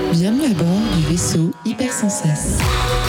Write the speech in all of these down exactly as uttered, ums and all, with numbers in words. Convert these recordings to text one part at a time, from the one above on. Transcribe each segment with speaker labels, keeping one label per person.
Speaker 1: Bienvenue à bord du vaisseau Hypersensas.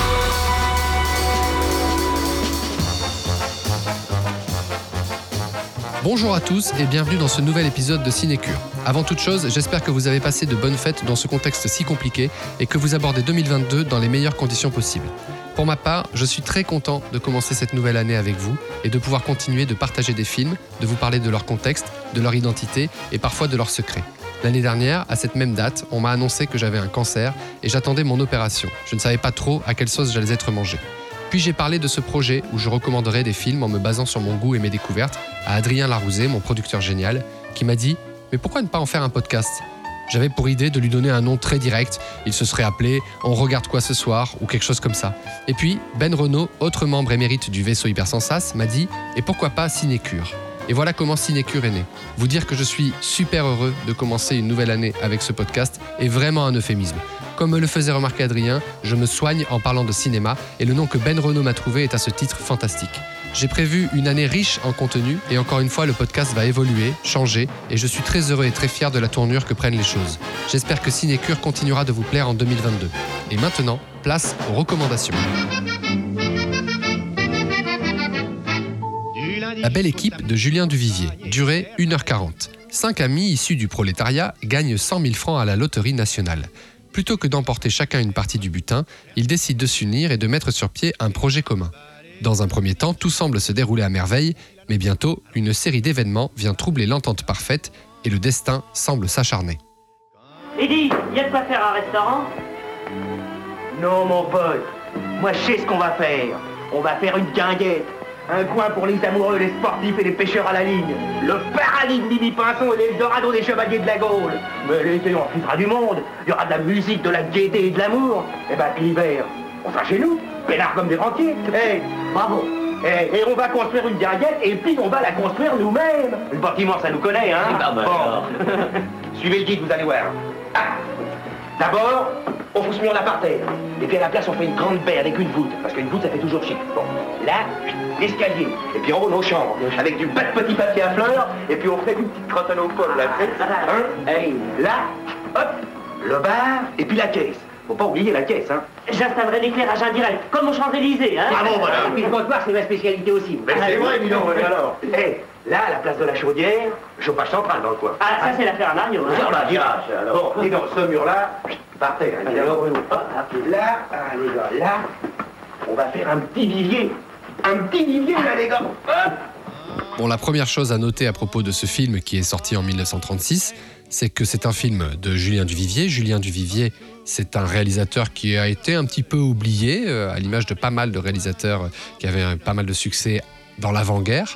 Speaker 2: Bonjour à tous et bienvenue dans ce nouvel épisode de Cinécure. Avant toute chose, j'espère que vous avez passé de bonnes fêtes dans ce contexte si compliqué et que vous abordez deux mille vingt-deux dans les meilleures conditions possibles. Pour ma part, je suis très content de commencer cette nouvelle année avec vous et de pouvoir continuer de partager des films, de vous parler de leur contexte, de leur identité et parfois de leurs secrets. L'année dernière, à cette même date, on m'a annoncé que j'avais un cancer et j'attendais mon opération. Je ne savais pas trop à quelle sauce j'allais être mangé. Puis j'ai parlé de ce projet où je recommanderais des films en me basant sur mon goût et mes découvertes à Adrien Larouzet, mon producteur génial, qui m'a dit « Mais pourquoi ne pas en faire un podcast ?» J'avais pour idée de lui donner un nom très direct. Il se serait appelé « On regarde quoi ce soir ?» ou quelque chose comme ça. Et puis, Ben Renaud, autre membre émérite du vaisseau Hypersensas, m'a dit « Et pourquoi pas Cinécure ?» Et voilà comment Cinécure est né. Vous dire que je suis super heureux de commencer une nouvelle année avec ce podcast est vraiment un euphémisme. Comme me le faisait remarquer Adrien, je me soigne en parlant de cinéma et le nom que Ben Renaud m'a trouvé est à ce titre fantastique. J'ai prévu une année riche en contenu et encore une fois le podcast va évoluer, changer et je suis très heureux et très fier de la tournure que prennent les choses. J'espère que Cinécure continuera de vous plaire en deux mille vingt-deux. Et maintenant, place aux recommandations. La belle équipe de Julien Duvivier, durée une heure quarante. Cinq amis issus du prolétariat gagnent cent mille francs à la loterie nationale. Plutôt que d'emporter chacun une partie du butin, ils décident de s'unir et de mettre sur pied un projet commun. Dans un premier temps, tout semble se dérouler à merveille, mais bientôt, une série d'événements vient troubler l'entente parfaite et le destin semble s'acharner.
Speaker 3: Eddy, il y a de quoi faire un restaurant ?
Speaker 4: Non, mon pote. Moi, je sais ce qu'on va faire. On va faire une guinguette. Un coin pour les amoureux, les sportifs et les pêcheurs à la ligne. Le paradis de Bibi Pinson et l'Eldorado des chevaliers de la Gaule. Mais l'été, on refusera du monde. Il y aura de la musique, de la gaieté et de l'amour. Et bah, puis l'hiver, on sera chez nous, peinards comme des rentiers. Eh, hey, bravo. Hey, et on va construire une guinguette et puis on va la construire nous-mêmes. Le bâtiment, ça nous connaît, hein.
Speaker 3: Ah bah,
Speaker 4: bon. Suivez le guide, vous allez voir. Ah. D'abord, on fout ce mur là par terre. Et puis à la place, on fait une grande baie avec une voûte. Parce qu'une voûte, ça fait toujours chic. Bon, là, l'escalier. Et puis en haut, nos chambres. Avec du bas de petit papier à fleurs. Et puis on fait une petite crotte aux pommes, là. Hein? Hey, là, hop, le bar, et puis la caisse. Faut pas oublier la caisse, hein.
Speaker 3: J'installerai l'éclairage indirect, comme aux Champs-Élysées, hein.
Speaker 4: Bravo, voilà.
Speaker 3: Et puis le comptoir, c'est ma spécialité aussi.
Speaker 4: Mais c'est vrai, dis donc, alors. Hey, là, à la place de la chaudière, chauffage central dans le coin.
Speaker 3: Ah, ça, c'est l'affaire à Mario, hein.
Speaker 4: On la dira, alors. Bon, et dans ce mur-là, par terre, hein, alors, hop, là, ah, les gars, là, on va faire un petit vivier. Un petit vivier, là, les gars. Hop.
Speaker 2: Bon, la première chose à noter à propos de ce film qui est sorti en dix-neuf cent trente-six, c'est que c'est un film de Julien Duvivier. Julien Duvivier, c'est un réalisateur qui a été un petit peu oublié, euh, à l'image de pas mal de réalisateurs qui avaient un, pas mal de succès dans l'avant-guerre.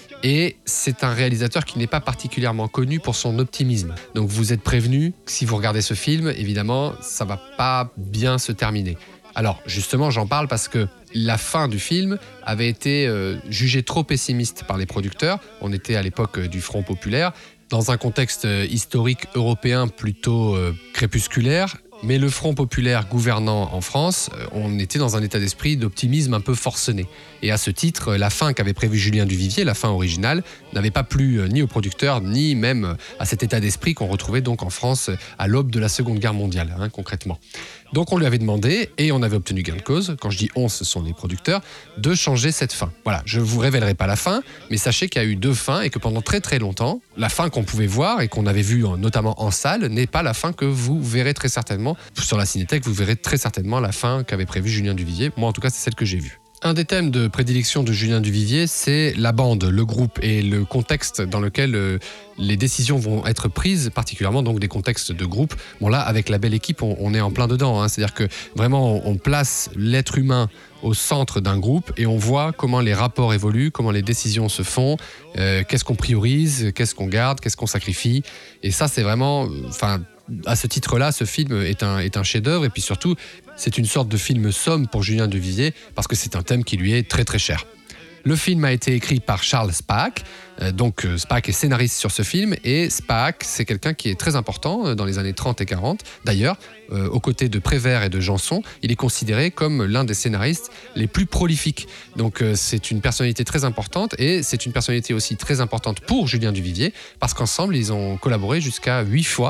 Speaker 2: Et c'est un réalisateur qui n'est pas particulièrement connu pour son optimisme. Donc vous êtes prévenus, si vous regardez ce film, évidemment, ça va pas bien se terminer. Alors justement, j'en parle parce que la fin du film avait été euh, jugée trop pessimiste par les producteurs. On était à l'époque du Front populaire, dans un contexte historique européen plutôt euh, crépusculaire. Mais le Front populaire gouvernant en France, on était dans un état d'esprit d'optimisme un peu forcené. Et à ce titre, la fin qu'avait prévue Julien Duvivier, la fin originale, n'avait pas plu ni aux producteurs, ni même à cet état d'esprit qu'on retrouvait donc en France à l'aube de la Seconde Guerre mondiale, hein, concrètement. Donc on lui avait demandé, et on avait obtenu gain de cause, quand je dis on, ce sont les producteurs, de changer cette fin. Voilà, je ne vous révélerai pas la fin, mais sachez qu'il y a eu deux fins et que pendant très très longtemps, la fin qu'on pouvait voir et qu'on avait vue notamment en salle n'est pas la fin que vous verrez très certainement. Sur la Cinétech, vous verrez très certainement la fin qu'avait prévue Julien Duvivier. Moi, en tout cas, c'est celle que j'ai vue. Un des thèmes de prédilection de Julien Duvivier, c'est la bande, le groupe et le contexte dans lequel euh, les décisions vont être prises, particulièrement donc des contextes de groupe. Bon là, avec La Belle Équipe, on, on est en plein dedans, hein. C'est-à-dire que vraiment, on, on place l'être humain au centre d'un groupe et on voit comment les rapports évoluent, comment les décisions se font, euh, qu'est-ce qu'on priorise, qu'est-ce qu'on garde, qu'est-ce qu'on sacrifie. Et ça, c'est vraiment... Enfin, à ce titre-là, ce film est un, est un chef-d'œuvre et puis surtout, c'est une sorte de film somme pour Julien Duvivier parce que c'est un thème qui lui est très très cher. Le film a été écrit par Charles Spaak, euh, donc euh, Spaak est scénariste sur ce film, et Spaak, c'est quelqu'un qui est très important euh, dans les années trente et quarante. D'ailleurs, euh, aux côtés de Prévert et de Janson, il est considéré comme l'un des scénaristes les plus prolifiques. Donc euh, c'est une personnalité très importante, et c'est une personnalité aussi très importante pour Julien Duvivier, parce qu'ensemble, ils ont collaboré jusqu'à huit fois.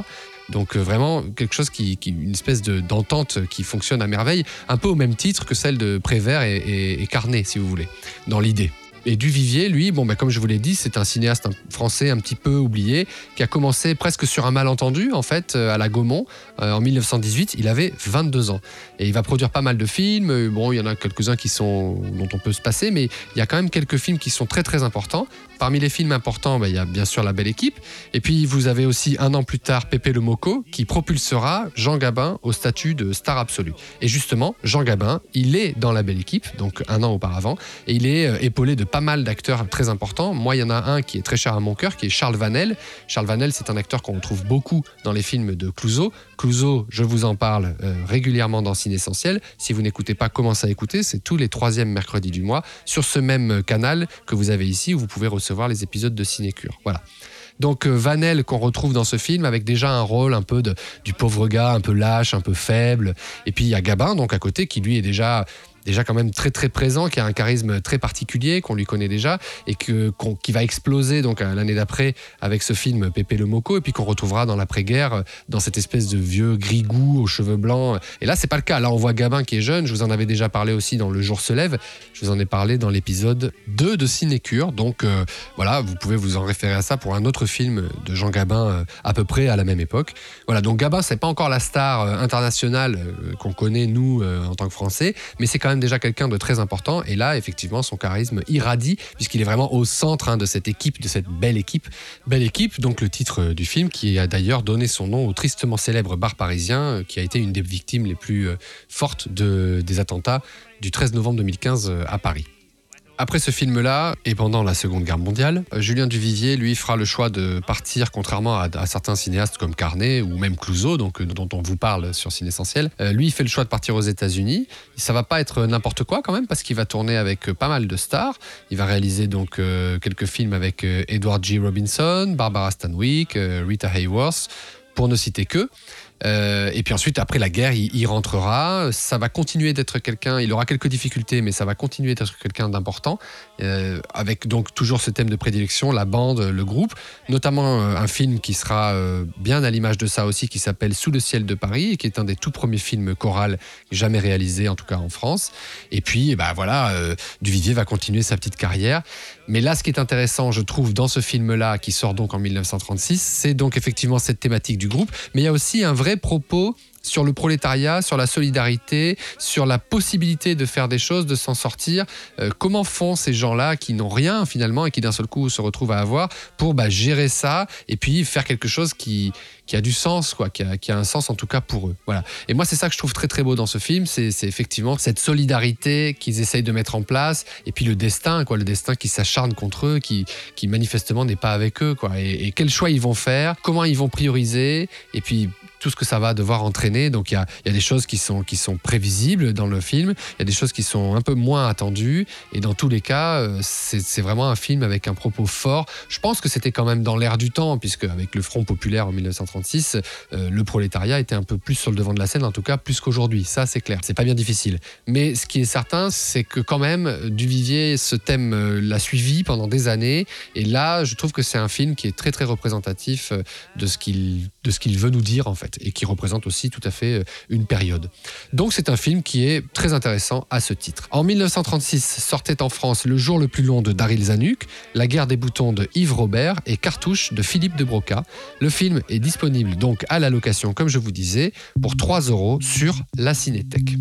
Speaker 2: Donc euh, vraiment quelque chose qui, qui une espèce de, d'entente qui fonctionne à merveille, un peu au même titre que celle de Prévert et, et, et Carnet, si vous voulez, dans l'idée. Et Duvivier, lui, bon, bah, comme je vous l'ai dit, c'est un cinéaste français un petit peu oublié, qui a commencé presque sur un malentendu, en fait, à la Gaumont, euh, en dix-neuf cent dix-huit. Il avait vingt-deux ans. Et il va produire pas mal de films. Bon, il y en a quelques-uns qui sont, dont on peut se passer, mais il y a quand même quelques films qui sont très, très importants. Parmi les films importants, bah, il y a bien sûr La Belle Équipe. Et puis, vous avez aussi, un an plus tard, Pépé le Mocco, qui propulsera Jean Gabin au statut de star absolue. Et justement, Jean Gabin, il est dans La Belle Équipe, donc un an auparavant, et il est euh, épaulé de pas mal d'acteurs très importants. Moi, il y en a un qui est très cher à mon cœur, qui est Charles Vanel. Charles Vanel, c'est un acteur qu'on trouve beaucoup dans les films de Clouzot. Clouzot, je vous en parle euh, régulièrement dans Ciné Essentiel. Si vous n'écoutez pas, commencez à écouter. C'est tous les troisièmes mercredis du mois sur ce même canal que vous avez ici, où vous pouvez recevoir les épisodes de Cinécure. Voilà. Donc euh, Vanel qu'on retrouve dans ce film avec déjà un rôle un peu de, du pauvre gars, un peu lâche, un peu faible. Et puis il y a Gabin donc à côté qui lui est déjà... déjà quand même très très présent, qui a un charisme très particulier, qu'on lui connaît déjà, et que, qu'on, qui va exploser donc l'année d'après avec ce film Pépé le Mocco, et puis qu'on retrouvera dans l'après-guerre, dans cette espèce de vieux grigou aux cheveux blancs. Et là, c'est pas le cas. Là, on voit Gabin qui est jeune. Je vous en avais déjà parlé aussi dans Le Jour se lève. Je vous en ai parlé dans l'épisode deux de Cinécure. Donc euh, voilà, vous pouvez vous en référer à ça pour un autre film de Jean Gabin euh, à peu près à la même époque. Voilà, donc Gabin, c'est pas encore la star euh, internationale euh, qu'on connaît, nous, euh, en tant que Français, mais c'est quand même déjà quelqu'un de très important, et là effectivement son charisme irradie puisqu'il est vraiment au centre hein, de cette équipe, de cette belle équipe. Belle équipe, donc le titre du film, qui a d'ailleurs donné son nom au tristement célèbre bar parisien qui a été une des victimes les plus fortes de, des attentats du treize novembre deux mille quinze à Paris. Après ce film-là, et pendant la Seconde Guerre mondiale, Julien Duvivier, lui, fera le choix de partir, contrairement à, à certains cinéastes comme Carnet ou même Clouzot, donc, dont on vous parle sur Ciné Essentiel. Euh, lui, il fait le choix de partir aux États-Unis. Ça va pas être n'importe quoi quand même, parce qu'il va tourner avec pas mal de stars. Il va réaliser donc euh, quelques films avec euh, Edward G. Robinson, Barbara Stanwyck, euh, Rita Hayworth, pour ne citer que. Euh, et puis ensuite, après la guerre, il, il rentrera. Ça va continuer d'être quelqu'un, il aura quelques difficultés, mais ça va continuer d'être quelqu'un d'important, euh, avec donc toujours ce thème de prédilection, la bande, le groupe, notamment euh, un film qui sera euh, bien à l'image de ça aussi, qui s'appelle Sous le ciel de Paris, et qui est un des tout premiers films chorales jamais réalisés, en tout cas en France. Et puis, bah voilà, euh, Duvivier va continuer sa petite carrière. Mais là, ce qui est intéressant, je trouve, dans ce film-là, qui sort donc en dix-neuf cent trente-six, c'est donc effectivement cette thématique du groupe, mais il y a aussi un vrai propos sur le prolétariat, sur la solidarité, sur la possibilité de faire des choses, de s'en sortir. Euh, comment font ces gens-là qui n'ont rien finalement et qui d'un seul coup se retrouvent à avoir pour bah, gérer ça et puis faire quelque chose qui, qui a du sens, quoi, qui a, qui a un sens en tout cas pour eux. Voilà. Et moi, c'est ça que je trouve très très beau dans ce film, c'est, c'est effectivement cette solidarité qu'ils essayent de mettre en place et puis le destin, quoi, le destin qui s'acharne contre eux, qui, qui manifestement n'est pas avec eux, quoi. Et, et quels choix ils vont faire, comment ils vont prioriser, et puis tout ce que ça va devoir entraîner. Donc il y a, y a des choses qui sont, qui sont prévisibles dans le film, il y a des choses qui sont un peu moins attendues, et dans tous les cas, euh, c'est, c'est vraiment un film avec un propos fort. Je pense que c'était quand même dans l'air du temps, puisque avec le Front populaire en dix-neuf cent trente-six, euh, le prolétariat était un peu plus sur le devant de la scène, en tout cas plus qu'aujourd'hui, ça c'est clair, c'est pas bien difficile. Mais ce qui est certain, c'est que quand même, Duvivier, ce thème euh, l'a suivi pendant des années, et là, je trouve que c'est un film qui est très très représentatif de ce qu'il, de ce qu'il veut nous dire en fait, et qui représente aussi tout à fait une période. Donc c'est un film qui est très intéressant à ce titre. En dix-neuf cent trente-six sortait en France Le jour le plus long de Daryl Zanuck, La guerre des boutons de Yves Robert et Cartouche de Philippe de Broca. Le film est disponible donc à la location, comme je vous disais, pour trois euros sur la Cinétech.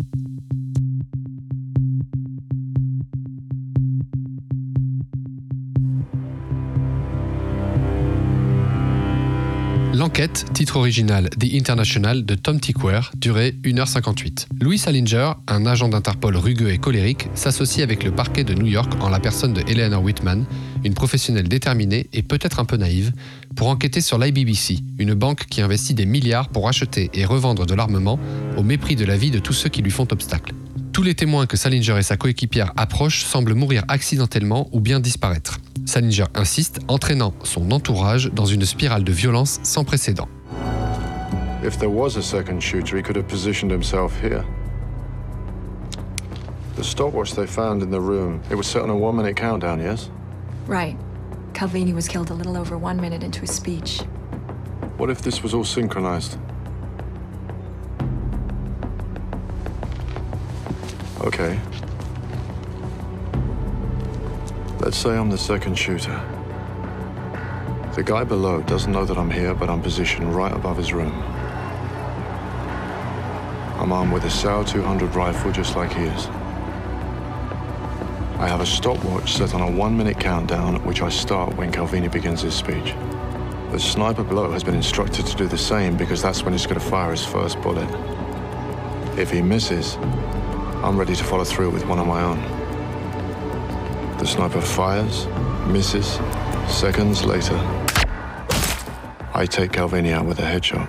Speaker 2: L'enquête, titre original The International de Tom Tykwer, durée une heure cinquante-huit. Louis Salinger, un agent d'Interpol rugueux et colérique, s'associe avec le parquet de New York en la personne de Eleanor Whitman, une professionnelle déterminée et peut-être un peu naïve, pour enquêter sur l'I B B C, une banque qui investit des milliards pour acheter et revendre de l'armement au mépris de la vie de tous ceux qui lui font obstacle. Tous les témoins que Salinger et sa coéquipière approchent semblent mourir accidentellement ou bien disparaître. Salinger insiste, entraînant son entourage dans une spirale de violence sans précédent.
Speaker 5: If there was a second shooter, he could have positioned himself here. The stopwatch they found in the room, it was set on a one-minute countdown, yes?
Speaker 6: Right. Calvini was killed a little over one minute into his speech.
Speaker 5: What if this was all synchronized? Okay. Let's say I'm the second shooter. The guy below doesn't know that I'm here, but I'm positioned right above his room. I'm armed with a S A U two hundred rifle just like he is. I have a stopwatch set on a one-minute countdown at which I start when Calvini begins his speech. The sniper below has been instructed to do the same because that's when he's going to fire his first bullet. If he misses, I'm ready to follow through with one of my own. The sniper fires, misses. Seconds later, I take Calvini out with a headshot.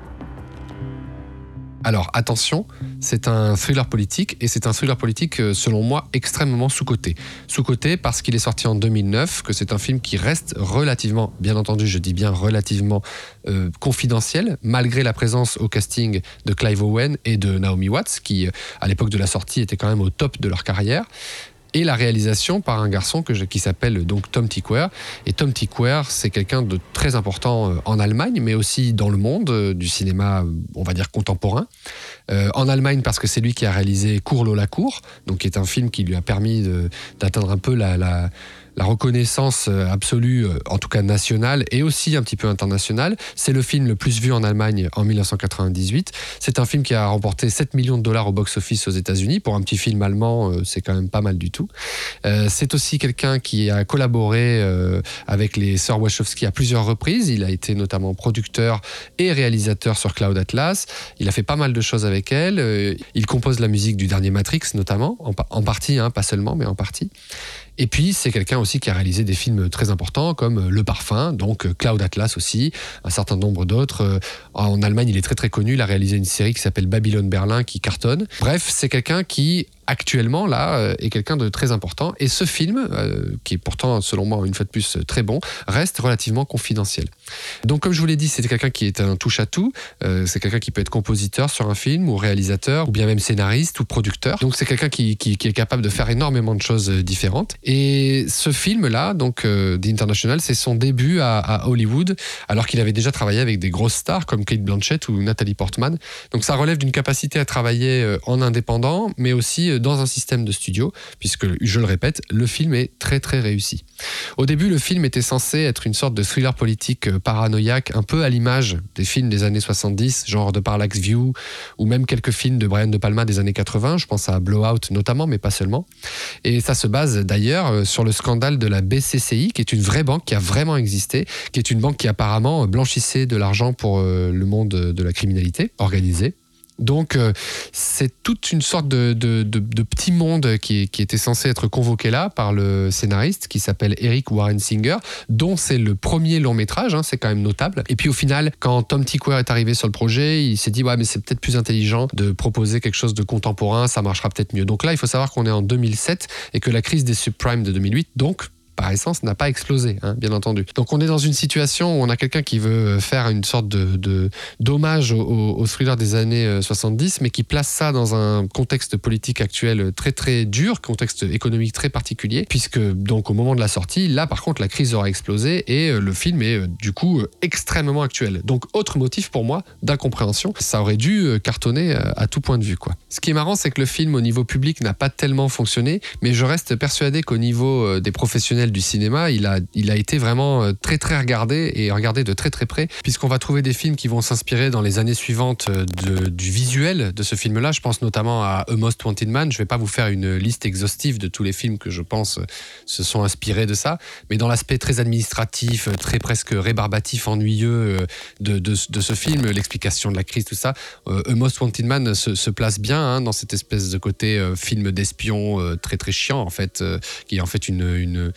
Speaker 2: Alors attention, c'est un thriller politique et c'est un thriller politique selon moi extrêmement sous-coté. Sous-coté parce qu'il est sorti en deux mille neuf, que c'est un film qui reste relativement, bien entendu je dis bien relativement euh, confidentiel, malgré la présence au casting de Clive Owen et de Naomi Watts qui à l'époque de la sortie étaient quand même au top de leur carrière. Et la réalisation par un garçon que je, qui s'appelle donc Tom Tykwer. Et Tom Tykwer, c'est quelqu'un de très important en Allemagne, mais aussi dans le monde du cinéma, on va dire contemporain. Euh, en Allemagne, parce que c'est lui qui a réalisé Cours Lola Cours, donc qui est un film qui lui a permis de, d'atteindre un peu la, la, la reconnaissance absolue, en tout cas nationale, et aussi un petit peu internationale. C'est le film le plus vu en Allemagne en dix-neuf cent quatre-vingt-dix-huit. C'est un film qui a remporté sept millions de dollars au box-office aux États-Unis. Pour un petit film allemand, c'est quand même pas mal du tout. Euh, c'est aussi quelqu'un qui a collaboré euh, avec les sœurs Wachowski à plusieurs reprises. Il a été notamment producteur et réalisateur sur Cloud Atlas. Il a fait pas mal de choses avec elles. Euh, il compose la musique du dernier Matrix, notamment, en, en partie, hein, pas seulement, mais en partie. Et puis, c'est quelqu'un aussi qui a réalisé des films très importants comme Le Parfum, donc Cloud Atlas aussi, un certain nombre d'autres. En Allemagne, il est très très connu. Il a réalisé une série qui s'appelle Babylone Berlin qui cartonne. Bref, c'est quelqu'un qui, actuellement, là, est quelqu'un de très important. Et ce film, euh, qui est pourtant, selon moi, une fois de plus, très bon, reste relativement confidentiel. Donc, comme je vous l'ai dit, c'est quelqu'un qui est un touche-à-tout. Euh, c'est quelqu'un qui peut être compositeur sur un film, ou réalisateur, ou bien même scénariste, ou producteur. Donc, c'est quelqu'un qui, qui, qui est capable de faire énormément de choses différentes. Et ce film-là, donc euh, The International, c'est son début à, à Hollywood, alors qu'il avait déjà travaillé avec des grosses stars comme Cate Blanchett ou Natalie Portman. Donc ça relève d'une capacité à travailler euh, en indépendant, mais aussi euh, dans un système de studio, puisque, je le répète, le film est très très réussi. Au début, le film était censé être une sorte de thriller politique euh, paranoïaque, un peu à l'image des films des années soixante-dix, genre The Parallax View, ou même quelques films de Brian De Palma des années quatre-vingts, je pense à Blowout notamment, mais pas seulement. Et ça se base d'ailleurs sur le scandale de la B C C I, qui est une vraie banque qui a vraiment existé, qui est une banque qui apparemment blanchissait de l'argent pour le monde de la criminalité organisée. Donc, euh, c'est toute une sorte de, de, de, de petit monde qui, qui était censé être convoqué là par le scénariste qui s'appelle Eric Warren Singer, dont c'est le premier long métrage, hein, c'est quand même notable. Et puis au final, quand Tom Tykwer est arrivé sur le projet, il s'est dit ouais, mais c'est peut-être plus intelligent de proposer quelque chose de contemporain, ça marchera peut-être mieux. Donc là, il faut savoir qu'on est en deux mille sept et que la crise des subprimes de deux mille huit, donc par essence, n'a pas explosé, hein, bien entendu. Donc on est dans une situation où on a quelqu'un qui veut faire une sorte de, de d'hommage au, au thriller des années soixante-dix, mais qui place ça dans un contexte politique actuel très très dur, contexte économique très particulier, puisque donc au moment de la sortie, là par contre la crise aura explosé et le film est du coup extrêmement actuel. Donc autre motif pour moi d'incompréhension, ça aurait dû cartonner à tout point de vue, quoi. Ce qui est marrant, c'est que le film au niveau public n'a pas tellement fonctionné, mais je reste persuadé qu'au niveau des professionnels du cinéma, il a, il a été vraiment très très regardé et regardé de très très près, puisqu'on va trouver des films qui vont s'inspirer dans les années suivantes de, du visuel de ce film-là. Je pense notamment à A Most Wanted Man. Je ne vais pas vous faire une liste exhaustive de tous les films que je pense se sont inspirés de ça, mais dans l'aspect très administratif, très presque rébarbatif, ennuyeux de, de, de ce film, l'explication de la crise, tout ça, A Most Wanted Man se, se place bien hein, dans cette espèce de côté euh, film d'espion euh, très très chiant en fait, euh, qui est en fait une, une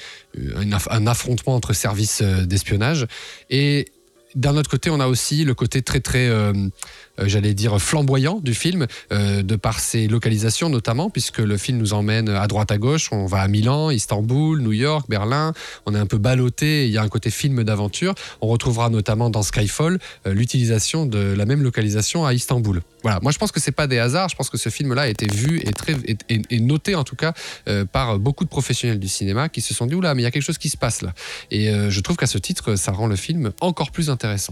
Speaker 2: un affrontement entre services d'espionnage. Et d'un autre côté, on a aussi le côté très très euh, euh, j'allais dire flamboyant du film, euh, de par ses localisations notamment, puisque le film nous emmène à droite à gauche. On va à Milan, Istanbul, New York, Berlin. On est un peu ballotté. Il y a un côté film d'aventure. On retrouvera notamment dans Skyfall euh, l'utilisation de la même localisation à Istanbul. Voilà. Moi, je pense que c'est pas des hasards. Je pense que ce film-là a été vu et très et, et, et noté en tout cas euh, par beaucoup de professionnels du cinéma qui se sont dit oula, mais il y a quelque chose qui se passe là. Et euh, je trouve qu'à ce titre, ça rend le film encore plus intéressant.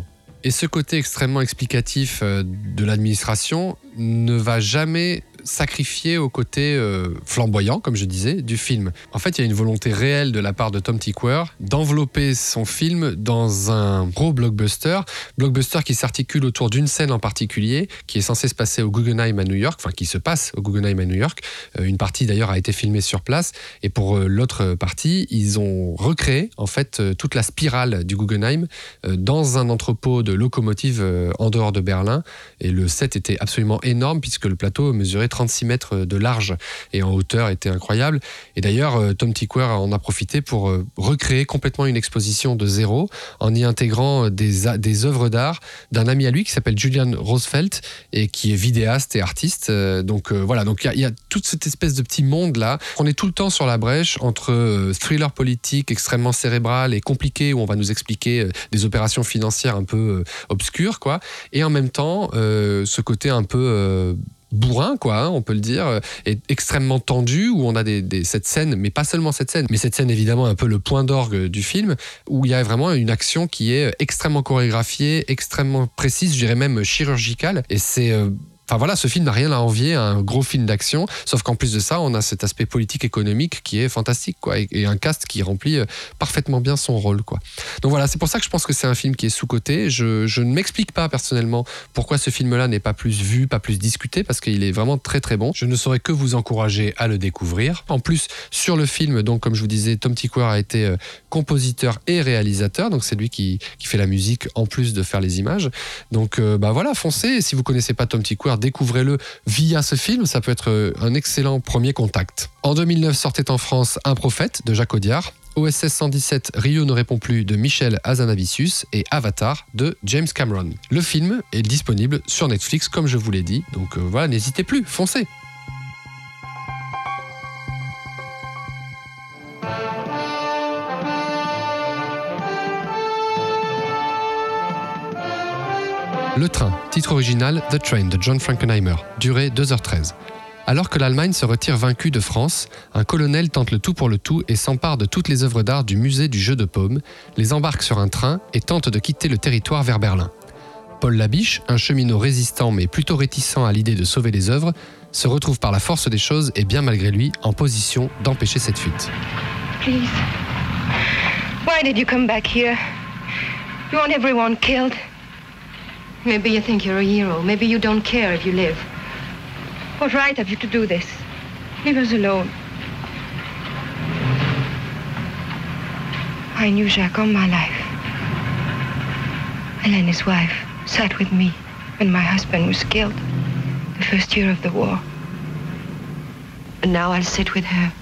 Speaker 2: Et ce côté extrêmement explicatif euh, de l'administration ne va jamais sacrifié au côté euh, flamboyant, comme je disais, du film. En fait, il y a une volonté réelle de la part de Tom Tykwer d'envelopper son film dans un gros blockbuster, blockbuster qui s'articule autour d'une scène en particulier, qui est censée se passer au Guggenheim à New York, enfin qui se passe au Guggenheim à New York. Euh, une partie d'ailleurs a été filmée sur place, et pour euh, l'autre partie, ils ont recréé en fait euh, toute la spirale du Guggenheim euh, dans un entrepôt de locomotives euh, en dehors de Berlin, et le set était absolument énorme puisque le plateau mesurait trente-six mètres de large et en hauteur était incroyable. Et d'ailleurs, Tom Tykwer en a profité pour recréer complètement une exposition de zéro en y intégrant des, des œuvres d'art d'un ami à lui qui s'appelle Julian Rosfeldt et qui est vidéaste et artiste. Donc euh, voilà, donc il y, y a toute cette espèce de petit monde là. On est tout le temps sur la brèche entre euh, thriller politique extrêmement cérébral et compliqué où on va nous expliquer euh, des opérations financières un peu euh, obscures, quoi, et en même temps euh, ce côté un peu euh, bourrin, quoi, hein, on peut le dire, est extrêmement tendu, où on a des, des, cette scène, mais pas seulement cette scène, mais cette scène évidemment un peu le point d'orgue du film, où il y a vraiment une action qui est extrêmement chorégraphiée, extrêmement précise, je dirais même chirurgicale, et c'est... Euh, Enfin voilà, ce film n'a rien à envier à un gros film d'action, sauf qu'en plus de ça, on a cet aspect politique-économique qui est fantastique, quoi, et, et un cast qui remplit parfaitement bien son rôle, quoi. Donc voilà, c'est pour ça que je pense que c'est un film qui est sous-coté. Je, je ne m'explique pas personnellement pourquoi ce film-là n'est pas plus vu, pas plus discuté, parce qu'il est vraiment très très bon. Je ne saurais que vous encourager à le découvrir. En plus, sur le film, donc comme je vous disais, Tom Tykwer a été euh, compositeur et réalisateur, donc c'est lui qui, qui fait la musique en plus de faire les images. Donc euh, bah voilà, foncez. Si vous connaissez pas Tom Tykwer, découvrez-le via ce film, ça peut être un excellent premier contact. En deux mille neuf sortait en France Un prophète de Jacques Audiard, O S S cent dix-sept Rio ne répond plus de Michel Hazanavicius et Avatar de James Cameron. Le film est disponible sur Netflix comme je vous l'ai dit, donc euh, voilà, n'hésitez plus, foncez. Le train, titre original The Train de John Frankenheimer, durée deux heures treize. Alors que l'Allemagne se retire vaincue de France, un colonel tente le tout pour le tout et s'empare de toutes les œuvres d'art du musée du jeu de paume, les embarque sur un train et tente de quitter le territoire vers Berlin. Paul Labiche, un cheminot résistant mais plutôt réticent à l'idée de sauver les œuvres, se retrouve par la force des choses et bien malgré lui en position d'empêcher cette fuite.
Speaker 6: Please, why did you come back here? You want everyone killed? Maybe you think you're a hero. Maybe you don't care if you live. What right have you to do this? Leave us alone. I knew Jacques all my life. Hélène, his wife, sat with me when my husband was killed the first year of the war. And now I'll sit with her.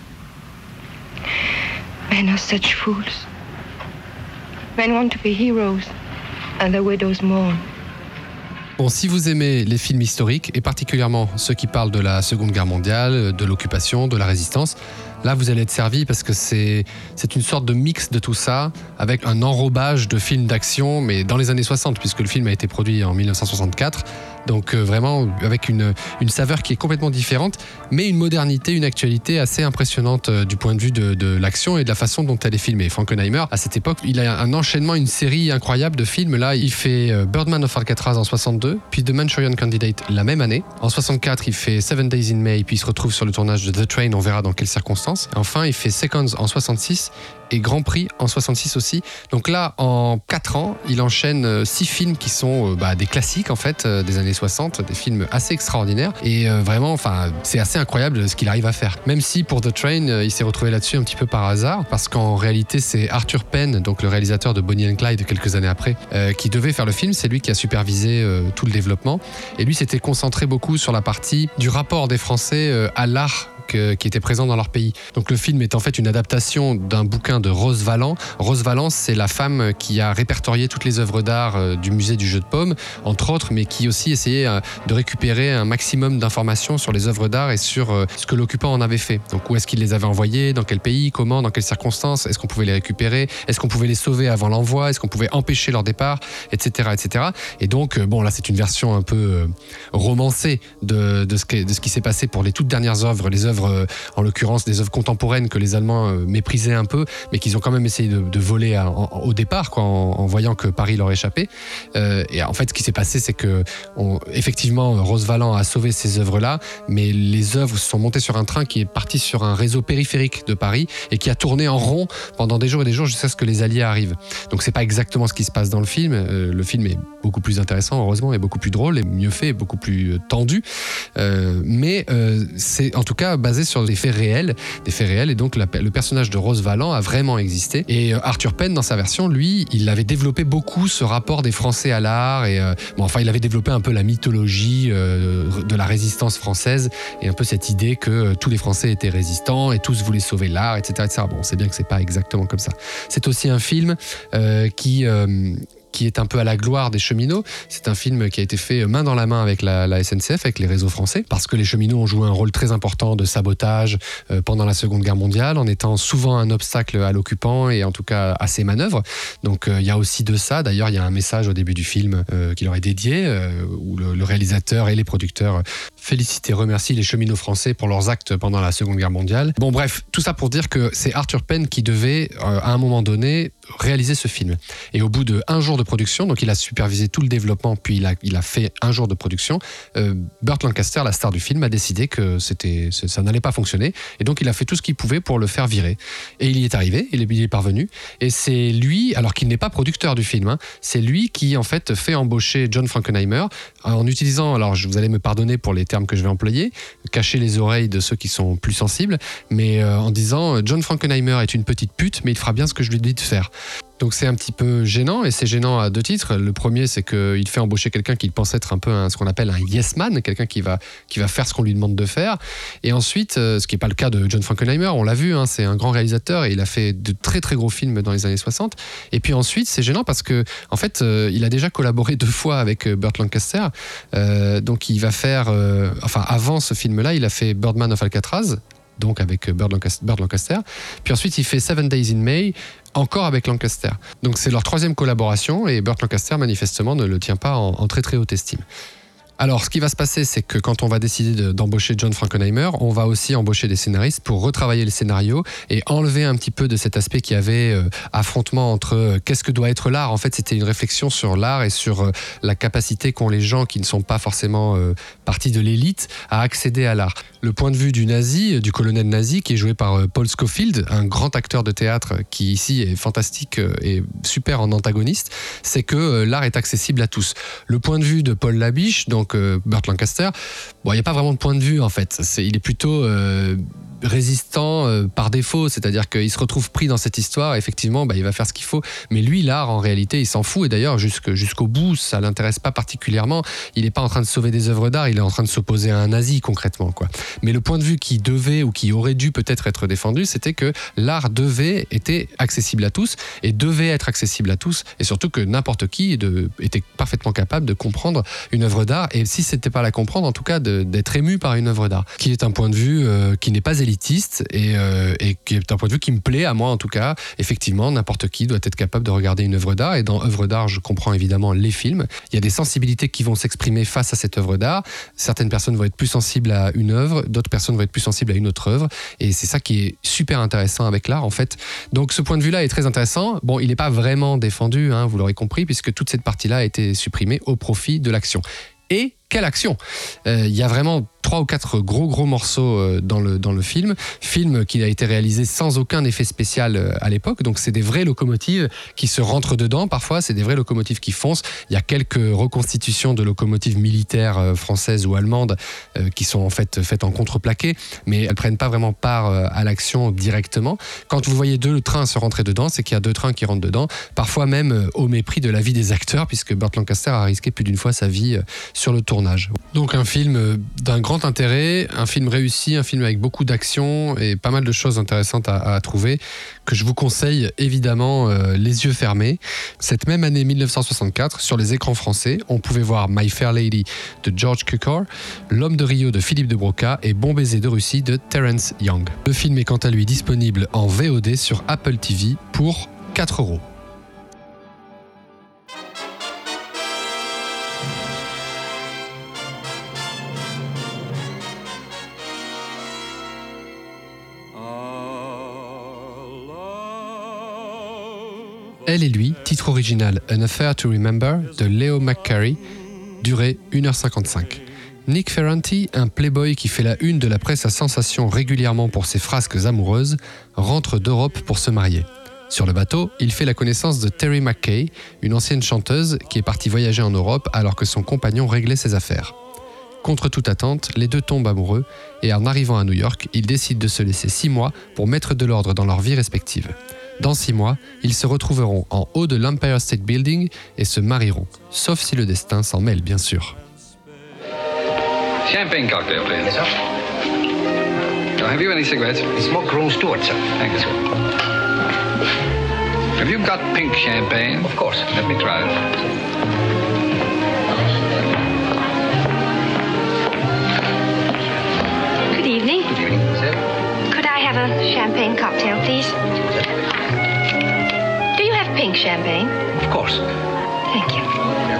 Speaker 6: Men are such fools. Men want to be heroes, and the widows mourn.
Speaker 2: Bon, si vous aimez les films historiques, et particulièrement ceux qui parlent de la Seconde Guerre mondiale, de l'occupation, de la résistance, là vous allez être servi parce que c'est, c'est une sorte de mix de tout ça, avec un enrobage de films d'action, mais dans les années soixante, puisque le film a été produit en dix-neuf cent soixante-quatre, donc euh, vraiment avec une, une saveur qui est complètement différente, mais une modernité, une actualité assez impressionnante euh, du point de vue de, de l'action et de la façon dont elle est filmée. Frankenheimer, à cette époque, il a un enchaînement, une série incroyable de films. Là, il fait euh, Birdman of Alcatraz en soixante-deux, puis The Manchurian Candidate la même année. En soixante-quatre, il fait Seven Days in May, puis il se retrouve sur le tournage de The Train, on verra dans quelles circonstances. Et enfin, il fait Seconds en soixante-six et Grand Prix en soixante-six aussi. Donc là, en quatre ans, il enchaîne six films qui sont euh, bah, des classiques en fait, euh, des années soixante, des films assez extraordinaires. Et euh, vraiment, enfin, c'est assez incroyable ce qu'il arrive à faire. Même si pour The Train, euh, il s'est retrouvé là-dessus un petit peu par hasard, parce qu'en réalité, c'est Arthur Penn, donc le réalisateur de Bonnie and Clyde quelques années après, euh, qui devait faire le film. C'est lui qui a supervisé euh, tout le développement. Et lui s'était concentré beaucoup sur la partie du rapport des Français euh, à l'art qui était présent dans leur pays. Donc le film est en fait une adaptation d'un bouquin de Rose Valland. Rose Valland, c'est la femme qui a répertorié toutes les œuvres d'art du musée du jeu de paume, entre autres, mais qui aussi essayait de récupérer un maximum d'informations sur les œuvres d'art et sur ce que l'occupant en avait fait. Donc où est-ce qu'il les avait envoyées, dans quel pays, comment, dans quelles circonstances, est-ce qu'on pouvait les récupérer, est-ce qu'on pouvait les sauver avant l'envoi, est-ce qu'on pouvait empêcher leur départ, et cetera, et cetera. Et donc, bon, là, c'est une version un peu romancée de, de, ce, que, de ce qui s'est passé pour les toutes dernières œuvres, les œuvres œuvres, euh, en l'occurrence des œuvres contemporaines que les Allemands euh, méprisaient un peu, mais qu'ils ont quand même essayé de, de voler à, en, au départ, quoi, en, en voyant que Paris leur échappait. Euh, et en fait, ce qui s'est passé, c'est que on, effectivement, Rose Valland a sauvé ces œuvres-là, mais les œuvres se sont montées sur un train qui est parti sur un réseau périphérique de Paris et qui a tourné en rond pendant des jours et des jours jusqu'à ce que les Alliés arrivent. Donc c'est pas exactement ce qui se passe dans le film. Euh, le film est beaucoup plus intéressant, heureusement, et beaucoup plus drôle, et mieux fait, et beaucoup plus tendu. Euh, mais euh, c'est en tout cas basé sur des faits réels, des faits réels, et donc la, le personnage de Rose Valland a vraiment existé. Et euh, Arthur Penn, dans sa version, lui, il avait développé beaucoup ce rapport des Français à l'art, et euh, bon, enfin, il avait développé un peu la mythologie euh, de la résistance française, et un peu cette idée que euh, tous les Français étaient résistants et tous voulaient sauver l'art, et cetera, et cetera. Bon, on sait bien que c'est pas exactement comme ça. C'est aussi un film euh, qui euh, qui est un peu à la gloire des cheminots. C'est un film qui a été fait main dans la main avec la, la S N C F, avec les réseaux français, parce que les cheminots ont joué un rôle très important de sabotage euh, pendant la Seconde Guerre mondiale, en étant souvent un obstacle à l'occupant et en tout cas à ses manœuvres. Donc il euh, y a aussi de ça. D'ailleurs, il y a un message au début du film euh, qui leur est dédié, euh, où le, le réalisateur et les producteurs félicitent et remercient les cheminots français pour leurs actes pendant la Seconde Guerre mondiale. Bon, bref, tout ça pour dire que c'est Arthur Penn qui devait, euh, à un moment donné, réaliser ce film. Et au bout de un jour de production, donc il a supervisé tout le développement, puis il a, il a fait un jour de production, euh, Burt Lancaster, la star du film, a décidé que c'était, ça n'allait pas fonctionner, et donc il a fait tout ce qu'il pouvait pour le faire virer. Et il y est arrivé, il est, il est parvenu, et c'est lui, alors qu'il n'est pas producteur du film, hein, c'est lui qui en fait fait embaucher John Frankenheimer, en utilisant, alors vous allez me pardonner pour les termes que je vais employer, cacher les oreilles de ceux qui sont plus sensibles, mais euh, en disant John Frankenheimer est une petite pute, mais il fera bien ce que je lui dis de faire. Donc c'est un petit peu gênant, et c'est gênant à deux titres. Le premier, c'est qu'il fait embaucher quelqu'un qu'il pense être un peu un, ce qu'on appelle un yes man, quelqu'un qui va, qui va faire ce qu'on lui demande de faire. Et ensuite, ce qui n'est pas le cas de John Frankenheimer, on l'a vu, hein, c'est un grand réalisateur et il a fait de très très gros films dans les années soixante. Et puis ensuite, c'est gênant parce que en fait, euh, il a déjà collaboré deux fois avec Burt Lancaster. Euh, donc il va faire, euh, enfin avant ce film-là, il a fait Birdman of Alcatraz, donc avec Burt Lancaster, Burt Lancaster. Puis ensuite, il fait Seven Days in May, encore avec Lancaster. Donc c'est leur troisième collaboration, et Burt Lancaster, manifestement, ne le tient pas en, en très très haute estime. Alors, ce qui va se passer, c'est que quand on va décider de, d'embaucher John Frankenheimer, on va aussi embaucher des scénaristes pour retravailler le scénario et enlever un petit peu de cet aspect qui avait euh, affrontement entre euh, qu'est-ce que doit être l'art. En fait, c'était une réflexion sur l'art et sur euh, la capacité qu'ont les gens qui ne sont pas forcément euh, partie de l'élite à accéder à l'art. Le point de vue du nazi, du colonel nazi, qui est joué par euh, Paul Scofield, un grand acteur de théâtre qui ici est fantastique euh, et super en antagoniste, c'est que euh, l'art est accessible à tous. Le point de vue de Paul Labiche, donc euh, Burt Lancaster, bon, il n'y a pas vraiment de point de vue en fait. C'est, il est plutôt euh, résistant euh, par défaut, c'est-à-dire qu'il se retrouve pris dans cette histoire, effectivement, bah, il va faire ce qu'il faut, mais lui, l'art, en réalité, il s'en fout, et d'ailleurs, jusque, jusqu'au bout, ça ne l'intéresse pas particulièrement. Il n'est pas en train de sauver des œuvres d'art, il est en train de s'opposer à un nazi, concrètement, quoi. Mais le point de vue qui devait, ou qui aurait dû peut-être être défendu, c'était que l'art devait, était accessible à tous, et devait être accessible à tous, et surtout que n'importe qui de, était parfaitement capable de comprendre une œuvre d'art, et si c'était pas la comprendre, en tout cas, de, d'être ému par une œuvre d'art, qui est un point de vue euh, qui n'est pas élitiste, et, euh, et qui est un point de vue qui me plaît à moi en tout cas. Effectivement, n'importe qui doit être capable de regarder une œuvre d'art, et dans œuvre d'art, je comprends évidemment les films. Il y a des sensibilités qui vont s'exprimer face à cette œuvre d'art. Certaines personnes vont être plus sensibles à une œuvre, d'autres personnes vont être plus sensibles à une autre œuvre, et c'est ça qui est super intéressant avec l'art en fait. Donc ce point de vue-là est très intéressant. Bon, il n'est pas vraiment défendu, hein, vous l'aurez compris, puisque toute cette partie-là a été supprimée au profit de l'action. Et quelle action! Il euh, y a vraiment trois ou quatre gros gros morceaux euh, dans le dans le film, film qui a été réalisé sans aucun effet spécial euh, à l'époque. Donc c'est des vraies locomotives qui se rentrent dedans. Parfois, c'est des vraies locomotives qui foncent. Il y a quelques reconstitutions de locomotives militaires euh, françaises ou allemandes euh, qui sont en fait faites en contreplaqué, mais elles prennent pas vraiment part euh, à l'action directement. Quand vous voyez deux trains se rentrer dedans, c'est qu'il y a deux trains qui rentrent dedans. Parfois même euh, au mépris de la vie des acteurs, puisque Burt Lancaster a risqué plus d'une fois sa vie euh, sur le tournage. Donc un film euh, d'un grand intérêt, un film réussi, un film avec beaucoup d'action et pas mal de choses intéressantes à, à trouver, que je vous conseille évidemment euh, les yeux fermés. Cette même année dix-neuf cent soixante-quatre, sur les écrans français, on pouvait voir My Fair Lady de George Cukor, L'Homme de Rio de Philippe de Broca et Bon baiser de Russie de Terence Young. Le film est quant à lui disponible en V O D sur Apple T V pour quatre euros. Elle et lui, titre original An Affair to Remember de Leo McCarey, durée une heure cinquante-cinq. Nick Ferranti, un playboy qui fait la une de la presse à sensation régulièrement pour ses frasques amoureuses, rentre d'Europe pour se marier. Sur le bateau, il fait la connaissance de Terry McKay, une ancienne chanteuse qui est partie voyager en Europe alors que son compagnon réglait ses affaires. Contre toute attente, les deux tombent amoureux et en arrivant à New York, ils décident de se laisser six mois pour mettre de l'ordre dans leur vie respective. Dans six mois, ils se retrouveront en haut de l'Empire State Building et se marieront, sauf si le destin s'en mêle bien sûr.
Speaker 7: Champagne cocktail, please. Yes, sir. Have you any cigarettes? We smoke Rome Stewart, sir. Thank you, sir. Have you got pink champagne? Of course. Let me try it.
Speaker 6: Good evening.
Speaker 7: Good evening, sir.
Speaker 6: Could I have a champagne cocktail, please? Do you have pink champagne?
Speaker 7: Of course.
Speaker 6: Thank you.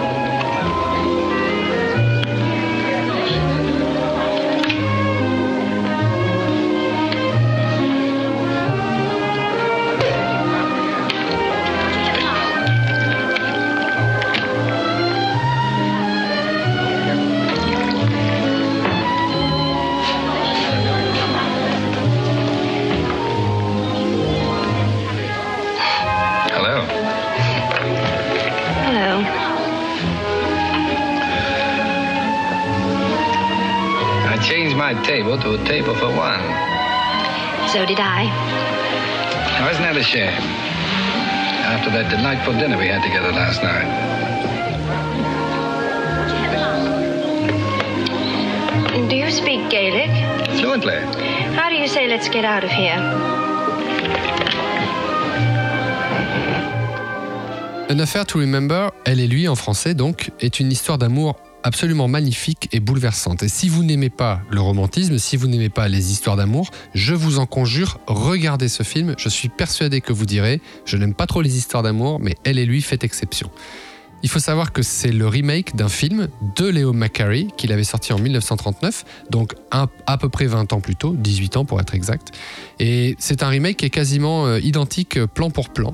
Speaker 7: My table to a table for one.
Speaker 6: So did I.
Speaker 7: Now, isn't that a shame? After that delightful dinner we had together last night.
Speaker 6: Do you speak Gaelic?
Speaker 7: Fluently.
Speaker 6: How do you say let's get out of here?
Speaker 2: An Affair to Remember, Elle et lui en français donc, est une histoire d'amour absolument magnifique et bouleversante. Et si vous n'aimez pas le romantisme, si vous n'aimez pas les histoires d'amour, je vous en conjure, regardez ce film. Je suis persuadé que vous direz, je n'aime pas trop les histoires d'amour, mais Elle et lui fait exception. Il faut savoir que c'est le remake d'un film de Leo McCarey qu'il avait sorti en dix-neuf cent trente-neuf, donc un, à peu près vingt ans plus tôt, dix-huit ans pour être exact. Et c'est un remake qui est quasiment euh, identique plan pour plan.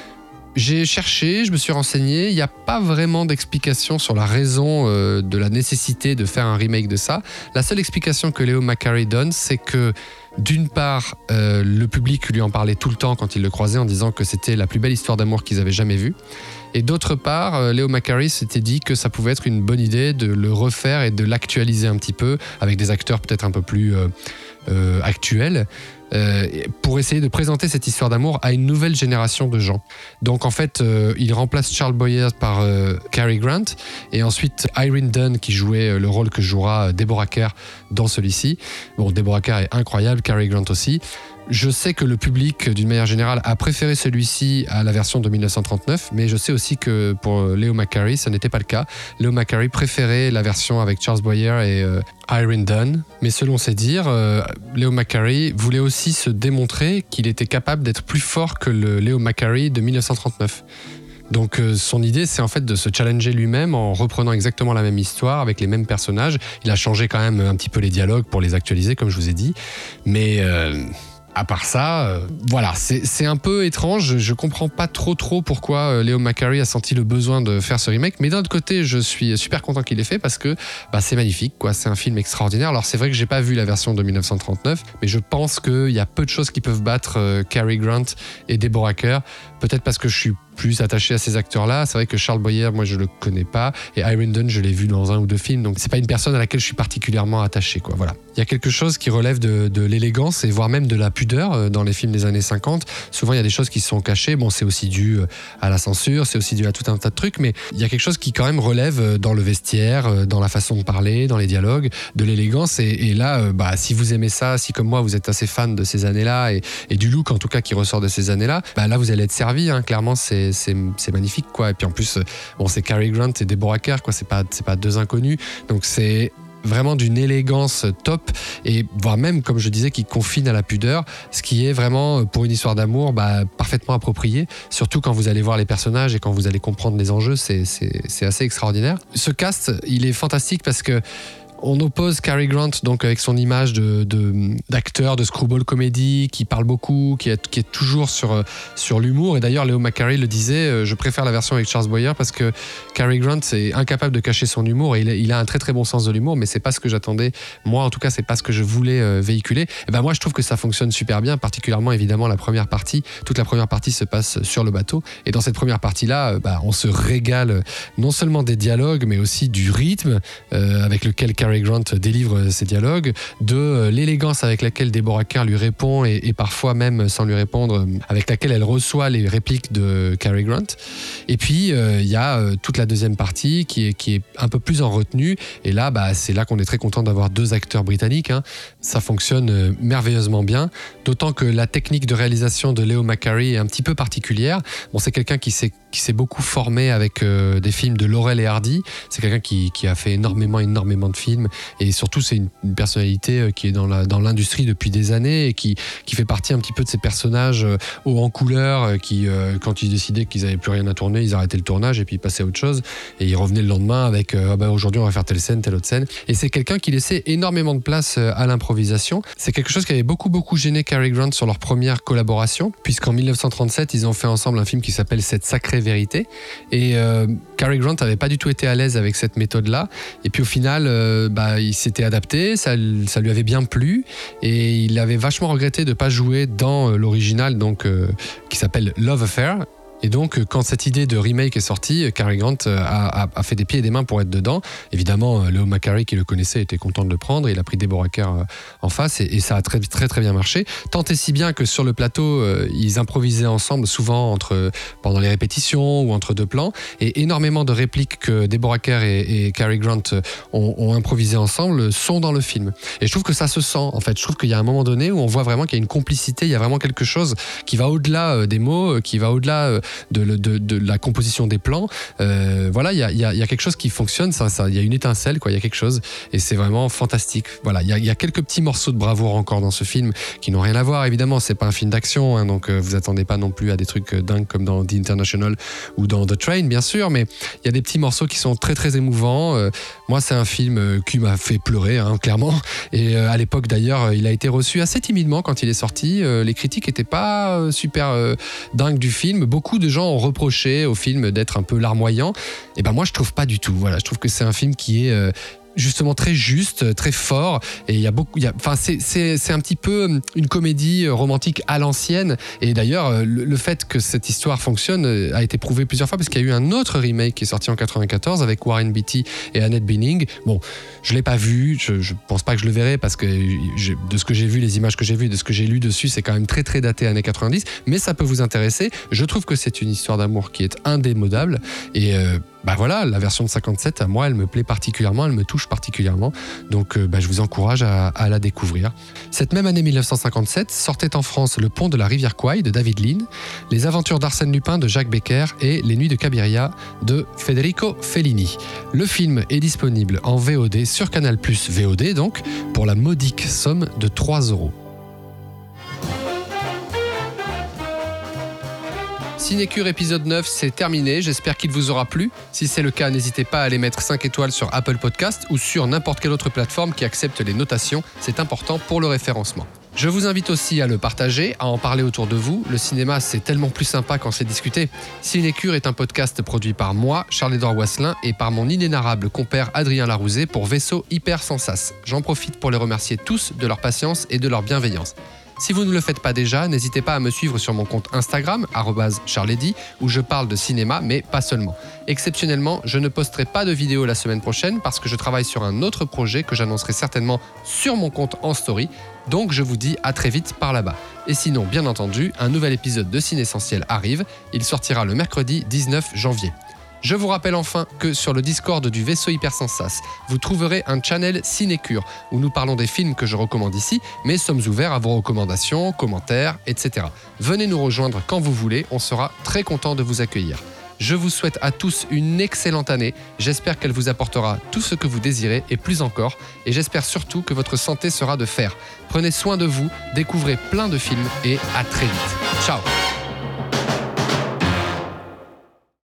Speaker 2: J'ai cherché, je me suis renseigné, il n'y a pas vraiment d'explication sur la raison euh, de la nécessité de faire un remake de ça. La seule explication que Leo McCarey donne, c'est que d'une part, euh, le public lui en parlait tout le temps quand il le croisait en disant que c'était la plus belle histoire d'amour qu'ils avaient jamais vue. Et d'autre part, euh, Leo McCarey s'était dit que ça pouvait être une bonne idée de le refaire et de l'actualiser un petit peu avec des acteurs peut-être un peu plus euh, euh, actuels. Euh, pour essayer de présenter cette histoire d'amour à une nouvelle génération de gens. Donc en fait, euh, il remplace Charles Boyer par euh, Cary Grant et ensuite Irene Dunne qui jouait le rôle que jouera Deborah Kerr dans celui-ci. Bon, Deborah Kerr est incroyable, Cary Grant aussi. Je sais que le public, d'une manière générale, a préféré celui-ci à la version de dix-neuf cent trente-neuf, mais je sais aussi que pour Leo McCarey, ça n'était pas le cas. Leo McCarey préférait la version avec Charles Boyer et euh, Irene Dunne, mais selon ses dires, euh, Leo McCarey voulait aussi se démontrer qu'il était capable d'être plus fort que le Leo McCarey de dix-neuf cent trente-neuf. Donc euh, son idée, c'est en fait de se challenger lui-même en reprenant exactement la même histoire avec les mêmes personnages. Il a changé quand même un petit peu les dialogues pour les actualiser, comme je vous ai dit, mais... Euh À part ça, euh, voilà, c'est, c'est un peu étrange. Je comprends pas trop trop pourquoi euh, Leo McCarey a senti le besoin de faire ce remake. Mais d'un autre côté, je suis super content qu'il l'ait fait parce que bah, c'est magnifique, quoi. C'est un film extraordinaire. Alors c'est vrai que j'ai pas vu la version de dix-neuf cent trente-neuf, mais je pense qu'il y a peu de choses qui peuvent battre euh, Cary Grant et Deborah Kerr. Peut-être parce que je suis plus attaché à ces acteurs-là. C'est vrai que Charles Boyer, moi, je le connais pas. Et Irene Dunne, je l'ai vu dans un ou deux films. Donc, c'est pas une personne à laquelle je suis particulièrement attaché, quoi. Voilà. Il y a quelque chose qui relève de, de l'élégance et voire même de la pudeur dans les films des années cinquante. Souvent, il y a des choses qui sont cachées. Bon, c'est aussi dû à la censure, c'est aussi dû à tout un tas de trucs, mais il y a quelque chose qui, quand même, relève dans le vestiaire, dans la façon de parler, dans les dialogues, de l'élégance. Et, et là, bah, si vous aimez ça, si comme moi, vous êtes assez fan de ces années-là et, et du look, en tout cas, qui ressort de ces années-là, bah, là, vous allez être servi, hein. Clairement, c'est C'est, c'est magnifique, quoi. Et puis en plus, bon, c'est Cary Grant et Deborah Kerr, quoi. C'est pas, c'est pas deux inconnus. Donc c'est vraiment d'une élégance top et voire même, comme je disais, qui confine à la pudeur, ce qui est vraiment, pour une histoire d'amour, bah, parfaitement approprié. Surtout quand vous allez voir les personnages et quand vous allez comprendre les enjeux, c'est, c'est, c'est assez extraordinaire. Ce cast, il est fantastique parce que On oppose Cary Grant donc avec son image de, de, d'acteur de screwball comédie qui parle beaucoup, qui est, qui est toujours sur, sur l'humour. Et d'ailleurs, Leo McCarey le disait, je préfère la version avec Charles Boyer parce que Cary Grant est incapable de cacher son humour et il a, il a un très très bon sens de l'humour, mais c'est pas ce que j'attendais. Moi, en tout cas, c'est pas ce que je voulais euh, véhiculer. Et ben moi, je trouve que ça fonctionne super bien, particulièrement évidemment la première partie. Toute la première partie se passe sur le bateau. Et dans cette première partie-là, euh, bah, on se régale non seulement des dialogues, mais aussi du rythme euh, avec lequel Cary Grant délivre ses dialogues, de euh, l'élégance avec laquelle Deborah Kerr lui répond et, et parfois même sans lui répondre, avec laquelle elle reçoit les répliques de Cary Grant. Et puis il euh, y a euh, toute la deuxième partie qui est, qui est un peu plus en retenue. Et là, bah, c'est là qu'on est très content d'avoir deux acteurs britanniques. Hein. Ça fonctionne euh, merveilleusement bien, d'autant que la technique de réalisation de Leo McCarey est un petit peu particulière. Bon, c'est quelqu'un qui s'est, qui s'est beaucoup formé avec euh, des films de Laurel et Hardy. C'est quelqu'un qui, qui a fait énormément, énormément de films. Et surtout, c'est une, une personnalité qui est dans, la, dans l'industrie depuis des années et qui, qui fait partie un petit peu de ces personnages euh, hauts en couleur euh, qui, euh, quand ils décidaient qu'ils n'avaient plus rien à tourner, ils arrêtaient le tournage et puis ils passaient à autre chose. Et ils revenaient le lendemain avec euh, ah bah, aujourd'hui, on va faire telle scène, telle autre scène. Et c'est quelqu'un qui laissait énormément de place euh, à l'improvisation. C'est quelque chose qui avait beaucoup, beaucoup gêné Cary Grant sur leur première collaboration, puisqu'en dix-neuf cent trente-sept, ils ont fait ensemble un film qui s'appelle Cette sacrée vérité. Et euh, Cary Grant n'avait pas du tout été à l'aise avec cette méthode-là. Et puis au final, euh, bah, il s'était adapté, ça, ça lui avait bien plu. Et il avait vachement regretté de ne pas jouer dans euh, l'original, donc, euh, qui s'appelle Love Affair. Et donc, quand cette idée de remake est sortie, Cary Grant a, a, a fait des pieds et des mains pour être dedans. Évidemment, Leo McCarey, qui le connaissait, était content de le prendre. Il a pris Deborah Kerr en face et, et ça a très, très, très bien marché. Tant et si bien que sur le plateau, euh, ils improvisaient ensemble, souvent entre, pendant les répétitions ou entre deux plans. Et énormément de répliques que Deborah Kerr et, et Cary Grant ont, ont improvisé ensemble sont dans le film. Et je trouve que ça se sent, en fait. Je trouve qu'il y a un moment donné où on voit vraiment qu'il y a une complicité, il y a vraiment quelque chose qui va au-delà des mots, qui va au-delà De, de, de la composition des plans. Euh, voilà, il y a, y, a, y a quelque chose qui fonctionne, ça, ça, y a une étincelle, quoi, il y a quelque chose, et c'est vraiment fantastique. Voilà, il y a, y a quelques petits morceaux de bravoure encore dans ce film qui n'ont rien à voir, évidemment, c'est pas un film d'action, hein, donc euh, vous attendez pas non plus à des trucs dingues comme dans The International ou dans The Train, bien sûr, mais il y a des petits morceaux qui sont très très émouvants. Euh, moi, c'est un film euh, qui m'a fait pleurer, hein, clairement, et euh, à l'époque d'ailleurs, il a été reçu assez timidement quand il est sorti. Euh, les critiques étaient pas euh, super euh, dingues du film. Beaucoup de gens ont reproché au film d'être un peu larmoyant. Et ben moi je trouve pas du tout. Voilà, je trouve que c'est un film qui est euh, justement très juste, très fort, et il y a beaucoup, il y a, enfin c'est c'est c'est un petit peu une comédie romantique à l'ancienne. Et d'ailleurs le, le fait que cette histoire fonctionne a été prouvé plusieurs fois parce qu'il y a eu un autre remake qui est sorti en quatre-vingt-quatorze avec Warren Beatty et Annette Bening. Bon, je l'ai pas vu, je, je pense pas que je le verrai parce que je, de ce que j'ai vu, les images que j'ai vues, de ce que j'ai lu dessus, c'est quand même très très daté années quatre-vingt-dix. Mais ça peut vous intéresser. Je trouve que c'est une histoire d'amour qui est indémodable et euh, bah voilà, la version de cinquante-sept, à moi, elle me plaît particulièrement, elle me touche particulièrement. Donc, euh, bah, je vous encourage à, à la découvrir. Cette même année dix-neuf cent cinquante-sept, sortait en France Le Pont de la rivière Kwai de David Lean, Les Aventures d'Arsène Lupin de Jacques Becker et Les Nuits de Cabiria de Federico Fellini. Le film est disponible en V O D sur Canal plus, V O D donc, pour la modique somme de trois euros. Cinécure épisode neuf, c'est terminé, j'espère qu'il vous aura plu. Si c'est le cas, n'hésitez pas à aller mettre cinq étoiles sur Apple Podcast ou sur n'importe quelle autre plateforme qui accepte les notations, c'est important pour le référencement. Je vous invite aussi à le partager, à en parler autour de vous. Le cinéma, c'est tellement plus sympa quand c'est discuté. Cinécure est un podcast produit par moi, Charles-Édouard Wasselin, et par mon inénarrable compère Adrien Larouzet pour Vaisseau Hyper Sensas. J'en profite pour les remercier tous de leur patience et de leur bienveillance. Si vous ne le faites pas déjà, n'hésitez pas à me suivre sur mon compte Instagram, arobase charledi, où je parle de cinéma, mais pas seulement. Exceptionnellement, je ne posterai pas de vidéo la semaine prochaine parce que je travaille sur un autre projet que j'annoncerai certainement sur mon compte en story. Donc je vous dis à très vite par là-bas. Et sinon, bien entendu, un nouvel épisode de Ciné Essentiel arrive. Il sortira le mercredi dix-neuf janvier. Je vous rappelle enfin que sur le Discord du Vaisseau Hyper Sensas, vous trouverez un channel Cinécure où nous parlons des films que je recommande ici, mais sommes ouverts à vos recommandations, commentaires, et cetera. Venez nous rejoindre quand vous voulez, on sera très content de vous accueillir. Je vous souhaite à tous une excellente année, j'espère qu'elle vous apportera tout ce que vous désirez et plus encore, et j'espère surtout que votre santé sera de fer. Prenez soin de vous, découvrez plein de films et à très vite. Ciao!